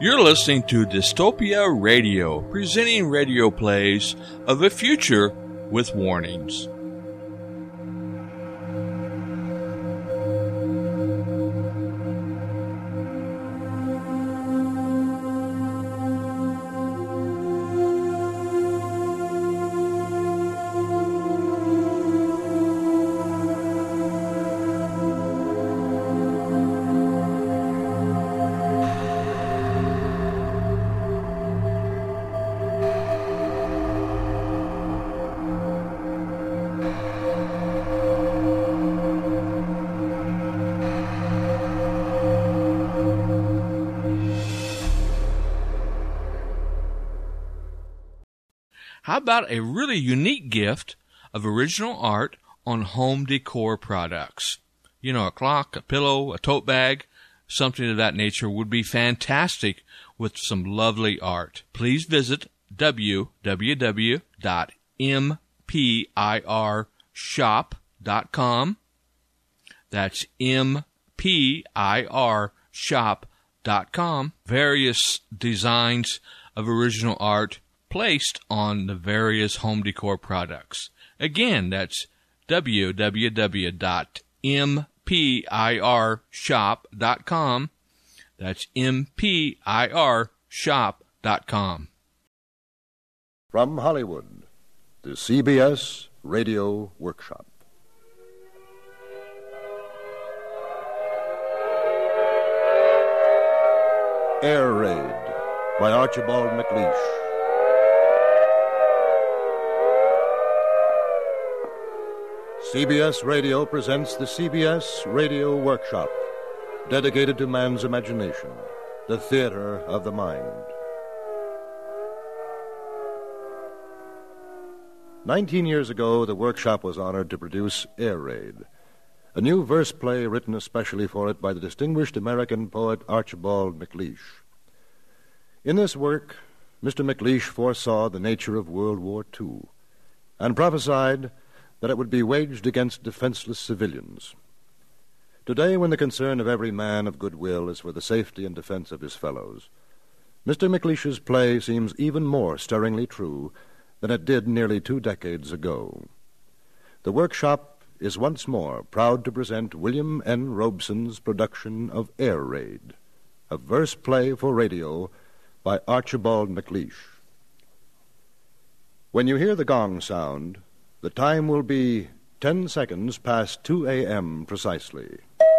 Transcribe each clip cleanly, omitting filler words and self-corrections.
You're listening to Dystopia Radio, presenting radio plays of a future with warnings. How about a really unique gift of original art on home decor products? You know, a clock, a pillow, a tote bag, something of that nature would be fantastic with some lovely art. Please visit www.mpirshop.com. That's mpirshop.com. Various designs of original art placed on the various home decor products. Again, that's www.mpirshop.com. That's mpirshop.com. From Hollywood, the CBS Radio Workshop. Air Raid by Archibald MacLeish. CBS Radio presents the CBS Radio Workshop, dedicated to man's imagination, the theater of the mind. 19 years ago, the workshop was honored to produce Air Raid, a new verse play written especially for it by the distinguished American poet Archibald MacLeish. In this work, Mr. MacLeish foresaw the nature of World War II and prophesied that it would be waged against defenseless civilians. Today, when the concern of every man of goodwill is for the safety and defense of his fellows, Mr. MacLeish's play seems even more stirringly true than it did nearly 2 decades ago. The workshop is once more proud to present William N. Robeson's production of Air Raid, a verse play for radio by Archibald MacLeish. When you hear the gong sound, the time will be 10 seconds past 2 a.m. precisely.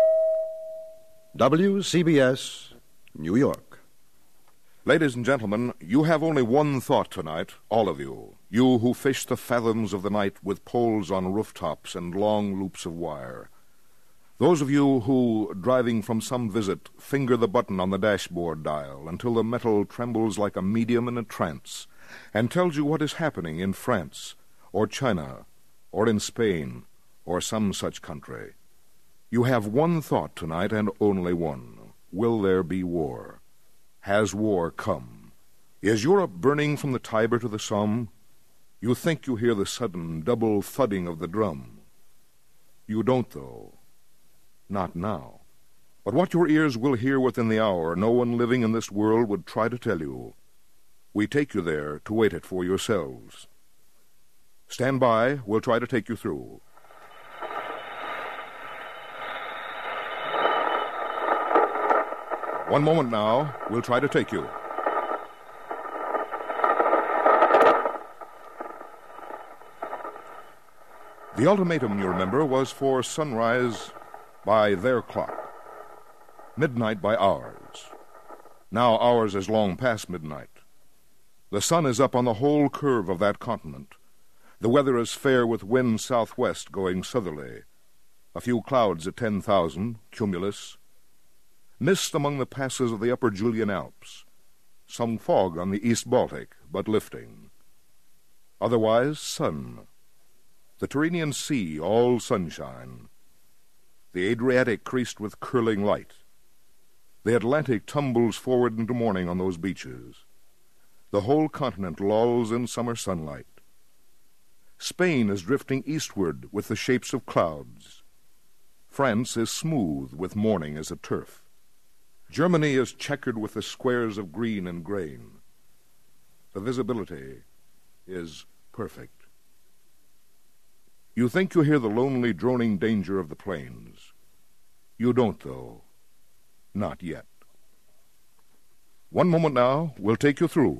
WCBS, New York. Ladies and gentlemen, you have only one thought tonight, all of you. You who fish the fathoms of the night with poles on rooftops and long loops of wire. Those of you who, driving from some visit, finger the button on the dashboard dial until the metal trembles like a medium in a trance and tells you what is happening in France, or China, or in Spain, or some such country. You have one thought tonight, and only one. Will there be war? Has war come? Is Europe burning from the Tiber to the Somme? You think you hear the sudden double thudding of the drum. You don't, though. Not now. But what your ears will hear within the hour, no one living in this world would try to tell you. We take you there to wait it for yourselves. Stand by, we'll try to take you through. One moment now, we'll try to take you. The ultimatum, you remember, was for sunrise by their clock, midnight by ours. Now ours is long past midnight. The sun is up on the whole curve of that continent. The weather is fair with wind southwest going southerly. A few clouds at 10,000, cumulus. Mist among the passes of the upper Julian Alps. Some fog on the East Baltic, but lifting. Otherwise, sun. The Tyrrhenian Sea, all sunshine. The Adriatic creased with curling light. The Atlantic tumbles forward into morning on those beaches. The whole continent lolls in summer sunlight. Spain is drifting eastward with the shapes of clouds. France is smooth with morning as a turf. Germany is checkered with the squares of green and grain. The visibility is perfect. You think you hear the lonely, droning danger of the plains. You don't, though. Not yet. One moment now, we'll take you through.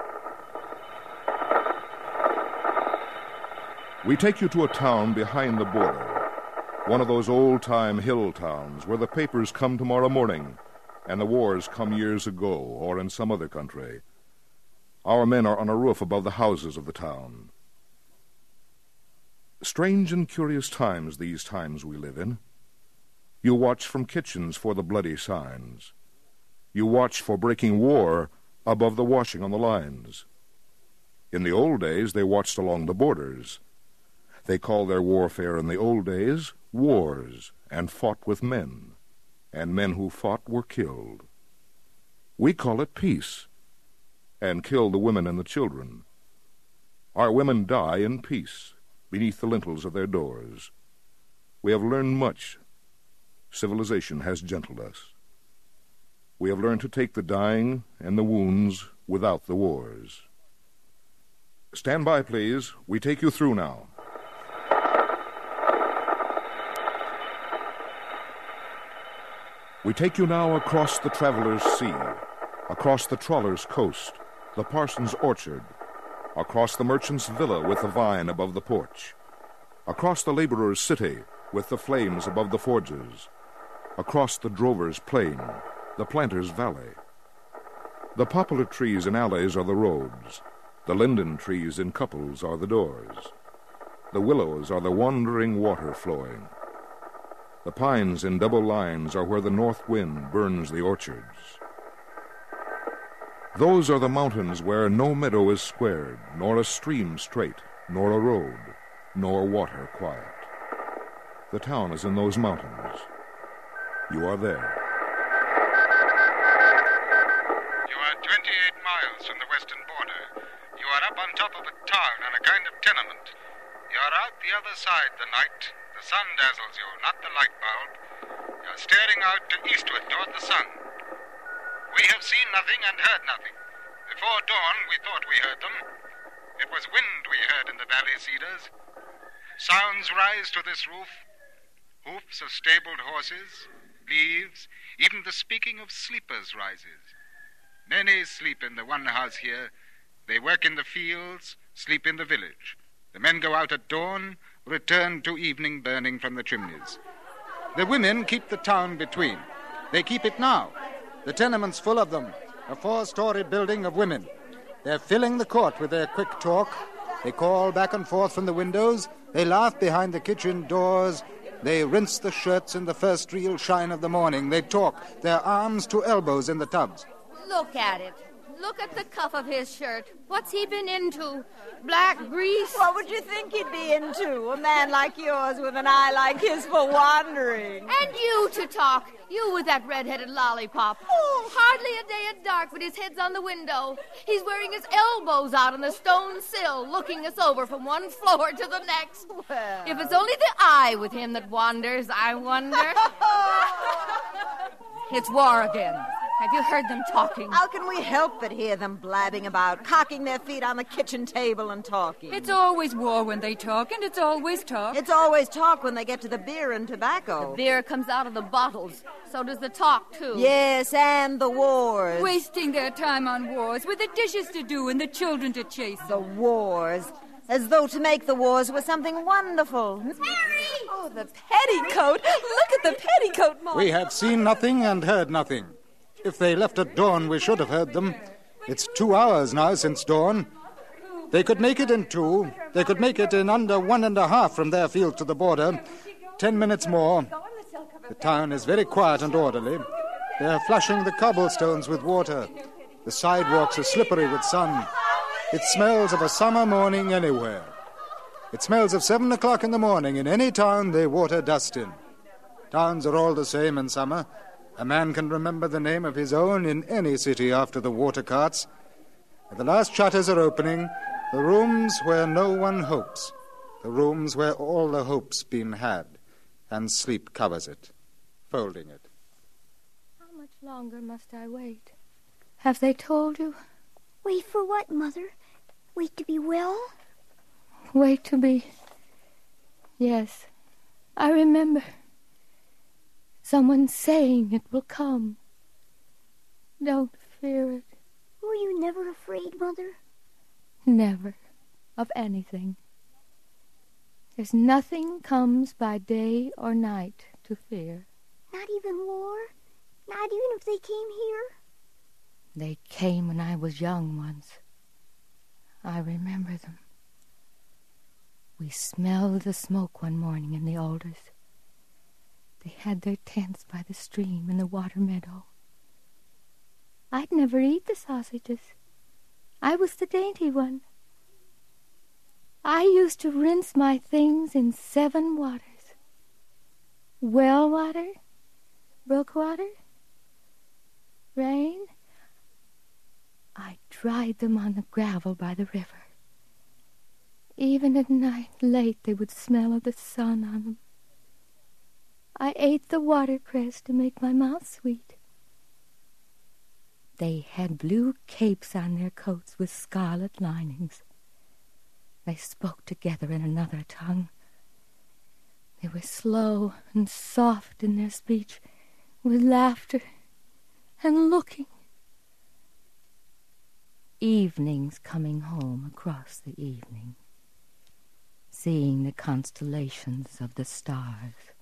We take you to a town behind the border, one of those old-time hill towns where the papers come tomorrow morning and the wars come years ago or in some other country. Our men are on a roof above the houses of the town. Strange and curious times, these times we live in. You watch from kitchens for the bloody signs. You watch for breaking war above the washing on the lines. In the old days, they watched along the borders. They called their warfare in the old days wars, and fought with men, and men who fought were killed. We call it peace, and kill the women and the children. Our women die in peace beneath the lintels of their doors. We have learned much. Civilization has gentled us. We have learned to take the dying and the wounds without the wars. Stand by, please. We take you through now. We take you now across the traveler's sea, across the trawler's coast, the parson's orchard, across the merchant's villa with the vine above the porch, across the laborer's city with the flames above the forges, across the drover's plain, the planter's valley. The poplar trees in alleys are the roads, the linden trees in couples are the doors, the willows are the wandering water flowing. The pines in double lines are where the north wind burns the orchards. Those are the mountains where no meadow is squared, nor a stream straight, nor a road, nor water quiet. The town is in those mountains. You are there. You are 28 miles from the western border. You are up on top of a town and a kind of tenement. You are out the other side the night. The sun dazzles you, not the light bulb. You are staring out to eastward toward the sun. We have seen nothing and heard nothing. Before dawn, we thought we heard them. It was wind we heard in the valley cedars. Sounds rise to this roof. Hoofs of stabled horses, leaves, even the speaking of sleepers rises. Many sleep in the one house here. They work in the fields, sleep in the village. The men go out at dawn, return to evening burning from the chimneys. The women keep the town between. They keep it now. The tenement's full of them, a 4-story building of women. They're filling the court with their quick talk. They call back and forth from the windows. They laugh behind the kitchen doors. They rinse the shirts in the first real shine of the morning. They talk, their arms to elbows in the tubs. Look at it. Look at the cuff of his shirt. What's he been into? Black grease? What would you think he'd be into? A man like yours with an eye like his for wandering. And you to talk. You with that red-headed lollipop. Oh, hardly a day at dark, but his head's on the window. He's wearing his elbows out on the stone sill, looking us over from one floor to the next. Well. If it's only the eye with him that wanders, I wonder. It's war again. Have you heard them talking? How can we help but hear them blabbing about, cocking their feet on the kitchen table and talking? It's always war when they talk, and it's always talk. It's always talk when they get to the beer and tobacco. The beer comes out of the bottles. So does the talk, too. Yes, and the wars. Wasting their time on wars with the dishes to do and the children to chase. The wars. As though to make the wars was something wonderful. Harry! Oh, the petticoat. Look at the petticoat, Mom. We have seen nothing and heard nothing. If they left at dawn, we should have heard them. It's 2 hours now since dawn. They could make it in 2. They could make it in under 1.5 from their field to the border. 10 minutes more. The town is very quiet and orderly. They are flushing the cobblestones with water. The sidewalks are slippery with sun. It smells of a summer morning anywhere. It smells of 7 o'clock in the morning in any town they water dust in. Towns are all the same in summer. A man can remember the name of his own in any city after the water carts. The last shutters are opening. The rooms where no one hopes. The rooms where all the hope's been had. And sleep covers it, folding it. How much longer must I wait? Have they told you? Wait for what, Mother? Wait to be well? Wait to be... Yes, I remember. Someone saying it will come. Don't fear it. Were you never afraid, Mother? Never. Of anything. There's nothing comes by day or night to fear. Not even war? Not even if they came here? They came when I was young once. I remember them. We smelled the smoke one morning in the alders. They had their tents by the stream in the water meadow. I'd never eat the sausages. I was the dainty one. I used to rinse my things in 7 waters. Well water, brook water, rain. I dried them on the gravel by the river. Even at night late they would smell of the sun on them. I ate the watercress to make my mouth sweet. They had blue capes on their coats with scarlet linings. They spoke together in another tongue. They were slow and soft in their speech, with laughter and looking. Evenings coming home across the evening, seeing the constellations of the stars.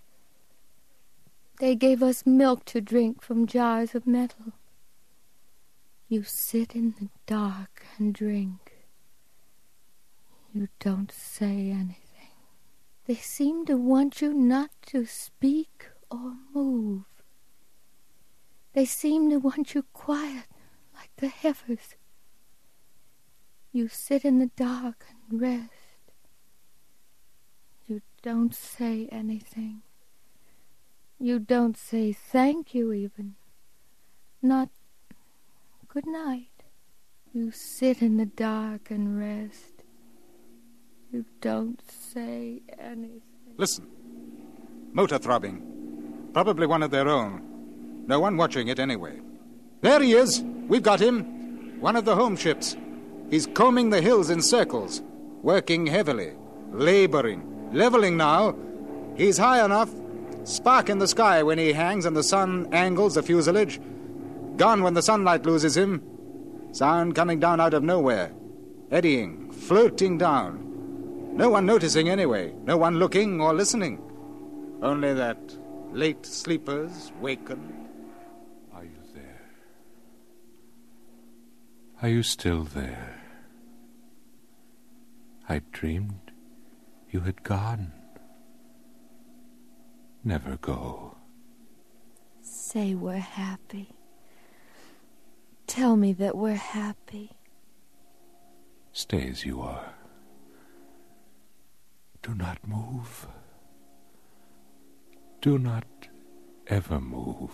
They gave us milk to drink from jars of metal. You sit in the dark and drink. You don't say anything. They seem to want you not to speak or move. They seem to want you quiet, like the heifers. You sit in the dark and rest. You don't say anything. You don't say thank you even. Not good night. You sit in the dark and rest. You don't say anything. Listen. Motor throbbing. Probably one of their own. No one watching it anyway. There he is. We've got him. One of the home ships. He's combing the hills in circles, working heavily, laboring, leveling now. He's high enough. Spark in the sky when he hangs and the sun angles the fuselage. Gone when the sunlight loses him. Sound coming down out of nowhere. Eddying, floating down. No one noticing anyway. No one looking or listening. Only that late sleepers waken. Are you there? Are you still there? I dreamed you had gone. Never go. Say we're happy. Tell me that we're happy. Stay as you are. Do not move. Do not ever move.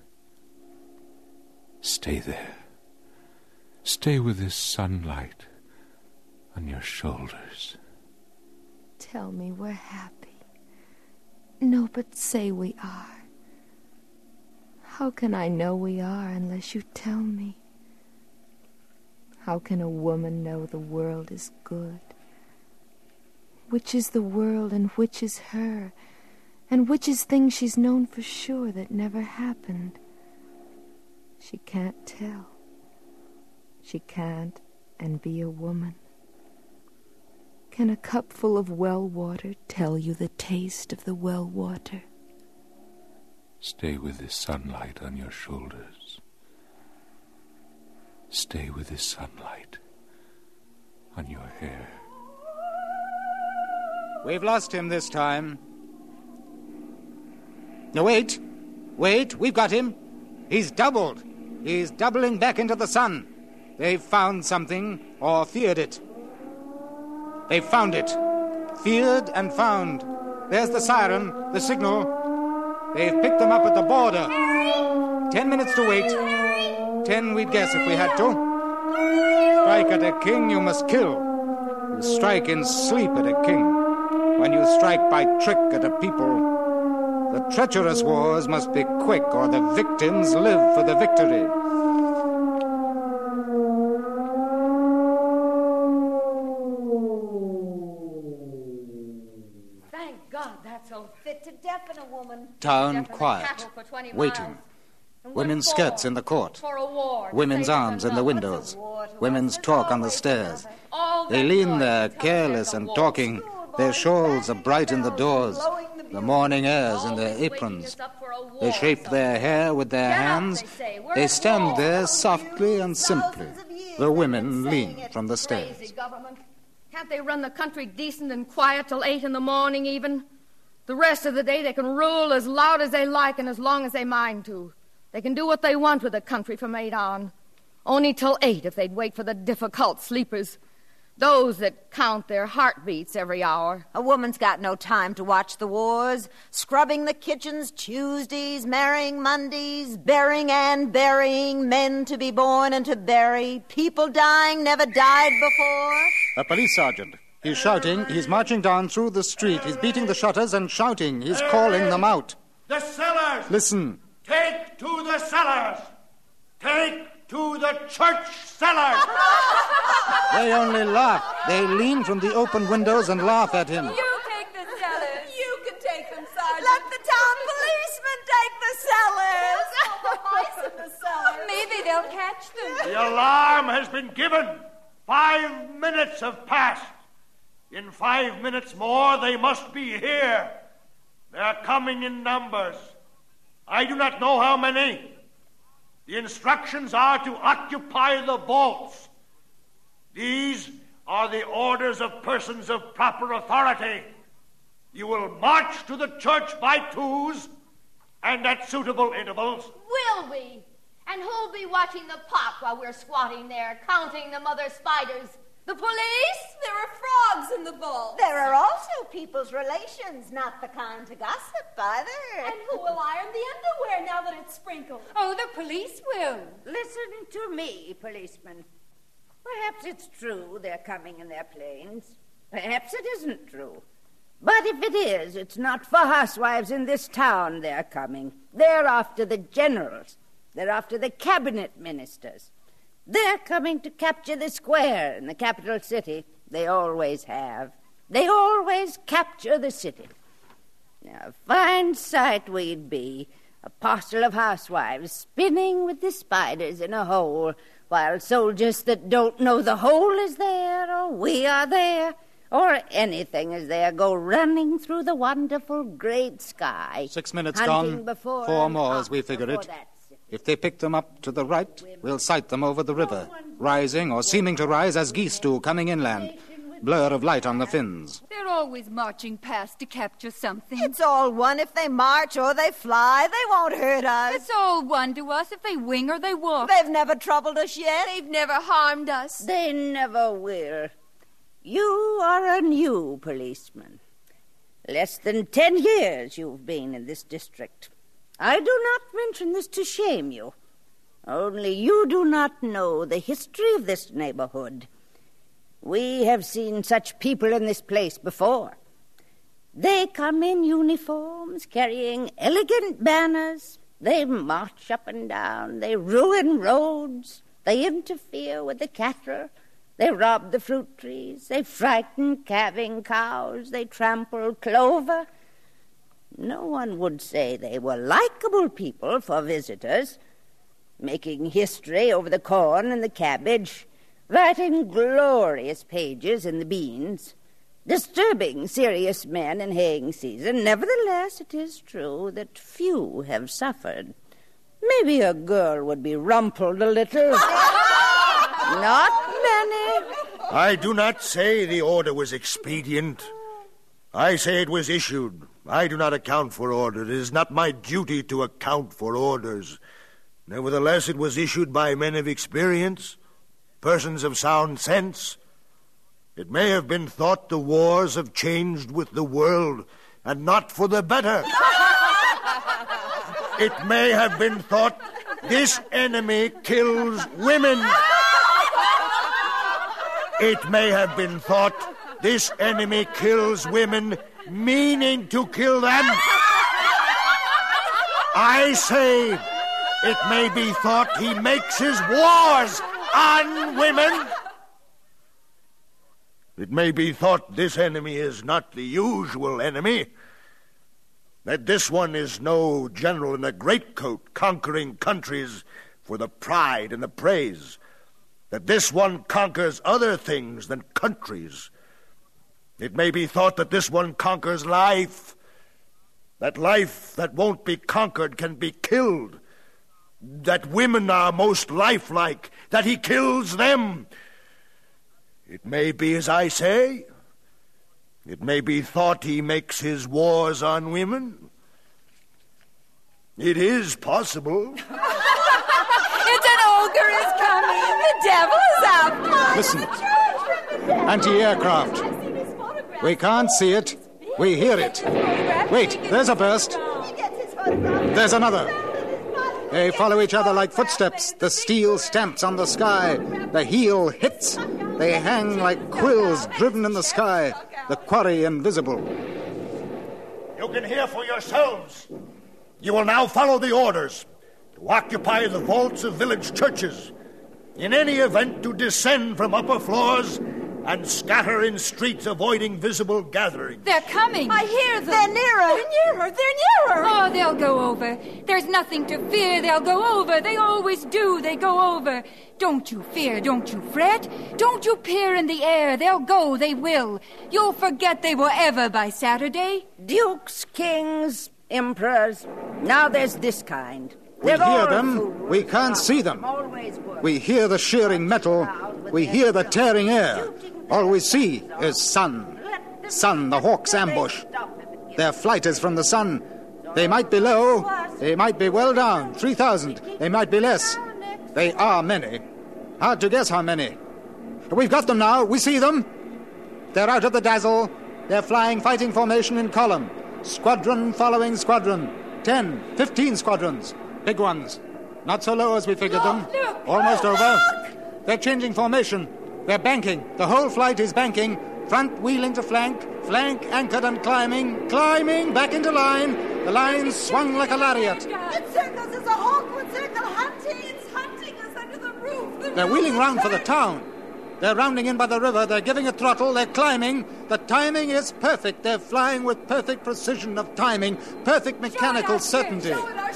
Stay there. Stay with this sunlight on your shoulders. Tell me we're happy. No, but say we are. How can I know we are unless you tell me? How can a woman know the world is good? Which is the world and which is her? And which is things she's known for sure that never happened? She can't tell. She can't and be a woman. Can a cup full of well water tell you the taste of the well water? Stay with this sunlight on your shoulders. Stay with this sunlight on your hair. We've lost him this time. No, wait, we've got him. He's doubled. He's doubling back into the sun. They've found something, or feared it. They've found it. Feared and found. There's the siren, the signal. They've picked them up at the border. 10 minutes to wait. 10 we'd guess if we had to. Strike at a king, you must kill. You strike in sleep at a king. When you strike by trick at a people, the But treacherous wars must be quick, or the victims live for the victory. Thank God that's all fit to deafen a woman. Town quiet, waiting. Women's skirts in the court. Women's arms in the windows. Women's talk on the stairs. They lean there, careless and talking. Their shawls are bright in the doors. The morning air's in their aprons. They shape their hair with their hands. They stand there softly and simply. The women lean from the stairs. Can't they run the country decent and quiet till 8 in the morning even? The rest of the day they can rule as loud as they like and as long as they mind to. They can do what they want with the country from 8 on. Only till 8 if they'd wait for the difficult sleepers. Those that count their heartbeats every hour. A woman's got no time to watch the wars. Scrubbing the kitchens Tuesdays, marrying Mondays, bearing and burying, men to be born and to bury, people dying never died before. A police sergeant. He's shouting. He's marching down through the street. He's beating the shutters and shouting. He's calling them out. The cellars! Listen. Take to the cellars! Take to the church cellars! They only laugh. They lean from the open windows and laugh at him. You take the cellars. You can take them, Sergeant. Let the town policemen take the cellars. The mice in the cellars. Maybe they'll catch them. The alarm has been given. 5 minutes have passed. In 5 minutes more, they must be here. They are coming in numbers. I do not know how many. The instructions are to occupy the vaults. These are the orders of persons of proper authority. You will march to the church by twos and at suitable intervals. Will we? And who'll be watching the pot while we're squatting there, counting the mother spiders? The police? There are frogs in the vault. There are also people's relations, not the kind to gossip either. And who will iron the underwear now that it's sprinkled? Oh, the police will. Listen to me, policeman. Perhaps it's true they're coming in their planes. Perhaps it isn't true. But if it is, it's not for housewives in this town they're coming. They're after the generals. They're after the cabinet ministers. They're coming to capture the square in the capital city. They always have. They always capture the city. Now, a fine sight we'd be, a parcel of housewives spinning with the spiders in a hole, while soldiers that don't know the hole is there, or we are there, or anything is there, go running through the wonderful great sky. 6 minutes gone. 4 more as we figure it. If they pick them up to the right, we'll sight them over the river, rising or seeming to rise as geese do coming inland. Blur of light on the fins. They're always marching past to capture something. It's all one if they march or they fly. They won't hurt us. It's all one to us if they wing or they walk. They've never troubled us yet. They've never harmed us. They never will. You are a new policeman. Less than 10 years you've been in this district. I do not mention this to shame you. Only you do not know the history of this neighborhood. We have seen such people in this place before. They come in uniforms, carrying elegant banners. They march up and down. They ruin roads. They interfere with the cattle. They rob the fruit trees. They frighten calving cows. They trample clover. No one would say they were likable people for visitors, making history over the corn and the cabbage, writing glorious pages in the beans, disturbing serious men in haying season. Nevertheless, it is true that few have suffered. Maybe a girl would be rumpled a little. Not many. I do not say the order was expedient. I say it was issued. I do not account for orders. It is not my duty to account for orders. Nevertheless, it was issued by men of experience, persons of sound sense. It may have been thought the wars have changed with the world, and not for the better. It may have been thought this enemy kills women. It may have been thought this enemy kills women, meaning to kill them. I say it may be thought he makes his wars on women. It may be thought this enemy is not the usual enemy, that this one is no general in a greatcoat conquering countries for the pride and the praise, that this one conquers other things than countries. It may be thought that this one conquers life, that life that won't be conquered can be killed, that women are most lifelike, that he kills them. It may be as I say. It may be thought he makes his wars on women. It is possible. It's an ogre is coming. The devil is after us. Listen. Anti-aircraft. We can't see it. We hear it. Wait, there's a burst. There's another. They follow each other like footsteps. The steel stamps on the sky. The heel hits. They hang like quills driven in the sky. The quarry invisible. You can hear for yourselves. You will now follow the orders to occupy the vaults of village churches. In any event, to descend from upper floors and scatter in streets, avoiding visible gatherings. They're coming. I hear them. They're nearer. They're nearer. They're nearer. Oh, they'll go over. There's nothing to fear. They'll go over. They always do. They go over. Don't you fear. Don't you fret. Don't you peer in the air. They'll go. They will. You'll forget they were ever by Saturday. Dukes, kings, emperors. Now there's this kind. We hear them. We can't see them. We hear the shearing metal. We hear the tearing air. All we see is sun. Sun, the hawk's ambush. Their flight is from the sun. They might be low. They might be well down. 3,000. They might be less. They are many. Hard to guess how many. We've got them now. We see them. They're out of the dazzle. They're flying fighting formation in column. Squadron following squadron. 10, 15 squadrons. Big ones. Not so low as we figured them. Almost over. They're changing formation. They're banking. The whole flight is banking. Front wheeling to flank. Flank anchored and climbing. Climbing back into line. The line swung like a lariat. It circles as a hawk would circle hunting. It's hunting us under the roof. They're wheeling round for the town. They're rounding in by the river. They're giving a throttle. They're climbing. The timing is perfect. They're flying with perfect precision of timing. Perfect mechanical certainty.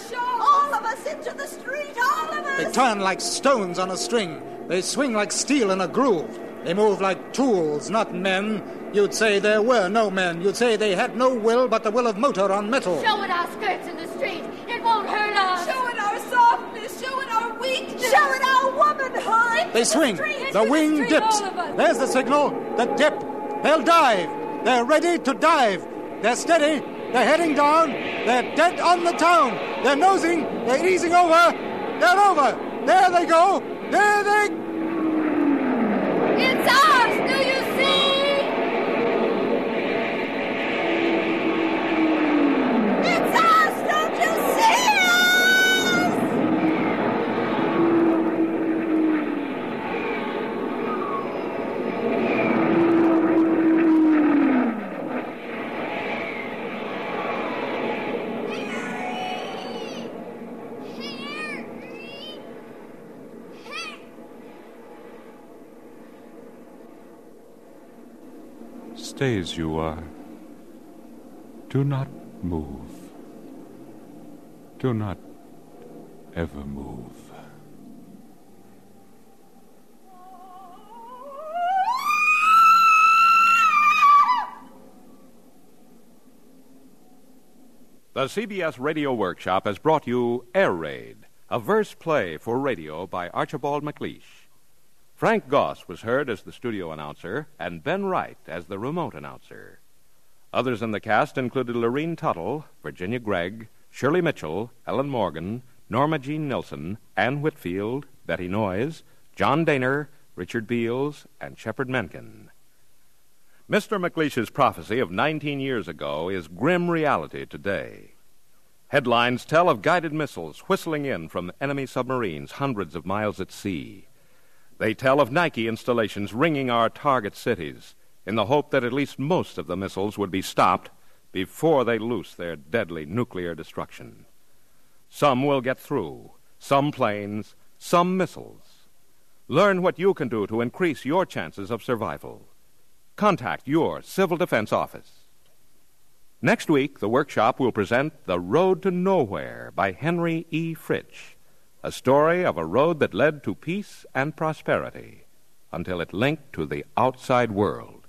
All of us into the street. All of us. They turn like stones on a string. They swing like steel in a groove. They move like tools, not men. You'd say there were no men. You'd say they had no will but the will of motor on metal. Showing our skirts in the street. It won't hurt us. Showing our softness. Showing our weakness. Showing our womanhood. They swing. The wing dips. There's the signal. The dip. They'll dive. They're ready to dive. They're steady. They're heading down. They're dead on the town. They're nosing. They're easing over. They're over. There they go. There they... It's us! Do you see? It's us! Don't you see us? Stay as you are. Do not move. Do not ever move. The CBS Radio Workshop has brought you Air Raid, a verse play for radio by Archibald MacLeish. Frank Goss was heard as the studio announcer and Ben Wright as the remote announcer. Others in the cast included Lorene Tuttle, Virginia Gregg, Shirley Mitchell, Ellen Morgan, Norma Jean Nilsson, Ann Whitfield, Betty Noyes, John Daner, Richard Beals, and Shepard Mencken. Mr. MacLeish's prophecy of 19 years ago is grim reality today. Headlines tell of guided missiles whistling in from enemy submarines hundreds of miles at sea. They tell of Nike installations ringing our target cities in the hope that at least most of the missiles would be stopped before they loose their deadly nuclear destruction. Some will get through, some planes, some missiles. Learn what you can do to increase your chances of survival. Contact your Civil Defense Office. Next week, the workshop will present The Road to Nowhere by Henry E. Fritsch, a story of a road that led to peace and prosperity until it linked to the outside world.